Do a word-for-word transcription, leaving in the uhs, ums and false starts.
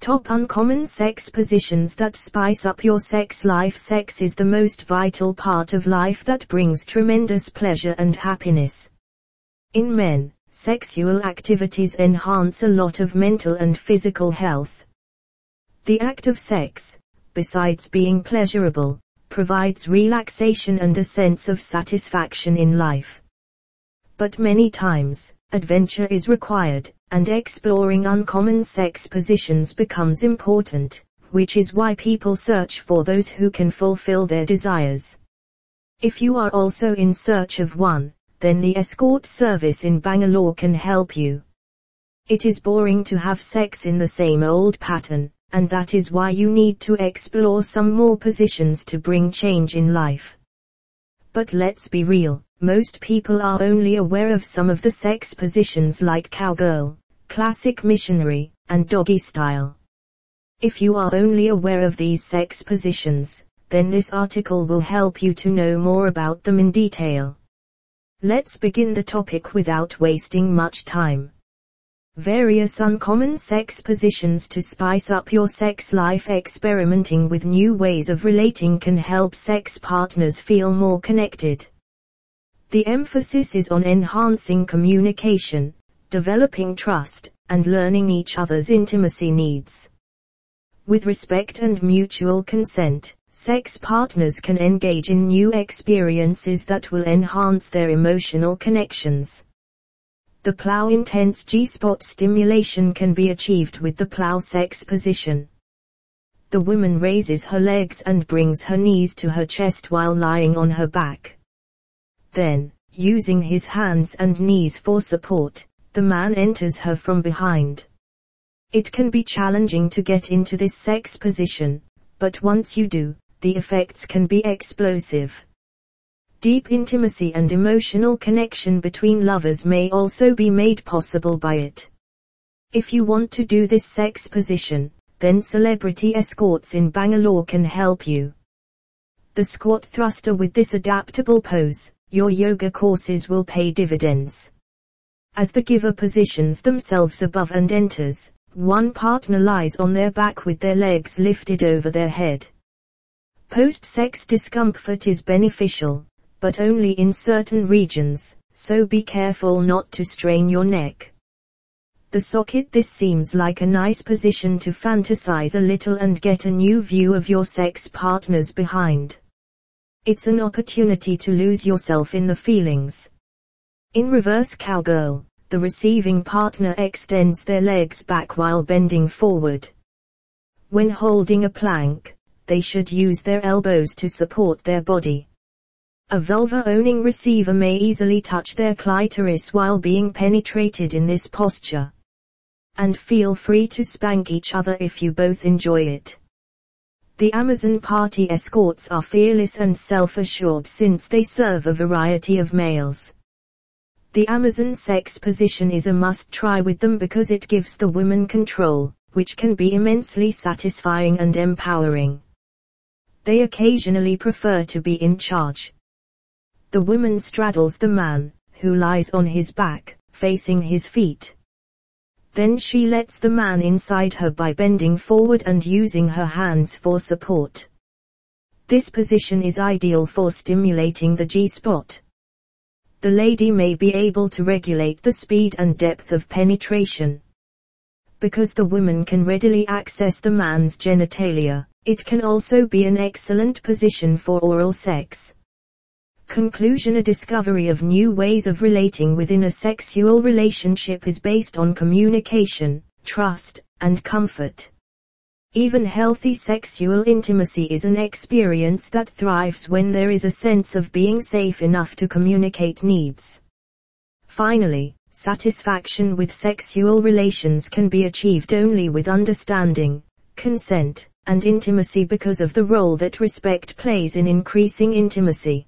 Top uncommon sex positions that spice up your sex life. Sex is the most vital part of life that brings tremendous pleasure and happiness. In men, sexual activities enhance a lot of mental and physical health. The act of sex, besides being pleasurable, provides relaxation and a sense of satisfaction in life. But many times, adventure is required, and exploring uncommon sex positions becomes important, which is why people search for those who can fulfill their desires. If you are also in search of one, then the escort service in Bangalore can help you. It is boring to have sex in the same old pattern, and that is why you need to explore some more positions to bring change in life. But let's be real, most people are only aware of some of the sex positions like cowgirl, classic missionary, and doggy style. If you are only aware of these sex positions, then this article will help you to know more about them in detail. Let's begin the topic without wasting much time. Various uncommon sex positions to spice up your sex life. Experimenting with new ways of relating can help sex partners feel more connected. The emphasis is on enhancing communication, developing trust, and learning each other's intimacy needs. With respect and mutual consent, sex partners can engage in new experiences that will enhance their emotional connections. The plow intense G-spot stimulation can be achieved with the plow sex position. The woman raises her legs and brings her knees to her chest while lying on her back. Then, using his hands and knees for support, the man enters her from behind. It can be challenging to get into this sex position, but once you do, the effects can be explosive. Deep intimacy and emotional connection between lovers may also be made possible by it. If you want to do this sex position, then celebrity escorts in Bangalore can help you. The squat thruster. With this adaptable pose, your yoga courses will pay dividends. As the giver positions themselves above and enters, one partner lies on their back with their legs lifted over their head. Post-sex discomfort is beneficial, but only in certain regions, so be careful not to strain your neck. The socket. This seems like a nice position to fantasize a little and get a new view of your sex partner's behind. It's an opportunity to lose yourself in the feelings. In reverse cowgirl, the receiving partner extends their legs back while bending forward. When holding a plank, they should use their elbows to support their body. A vulva-owning receiver may easily touch their clitoris while being penetrated in this posture. And feel free to spank each other if you both enjoy it. The Amazon party escorts are fearless and self-assured since they serve a variety of males. The Amazon sex position is a must-try with them because it gives the woman control, which can be immensely satisfying and empowering. They occasionally prefer to be in charge. The woman straddles the man, who lies on his back, facing his feet. Then she lets the man inside her by bending forward and using her hands for support. This position is ideal for stimulating the G-spot. The lady may be able to regulate the speed and depth of penetration. Because the woman can readily access the man's genitalia, it can also be an excellent position for oral sex. Conclusion. A discovery of new ways of relating within a sexual relationship is based on communication, trust, and comfort. Even healthy sexual intimacy is an experience that thrives when there is a sense of being safe enough to communicate needs. Finally, satisfaction with sexual relations can be achieved only with understanding, consent, and intimacy because of the role that respect plays in increasing intimacy.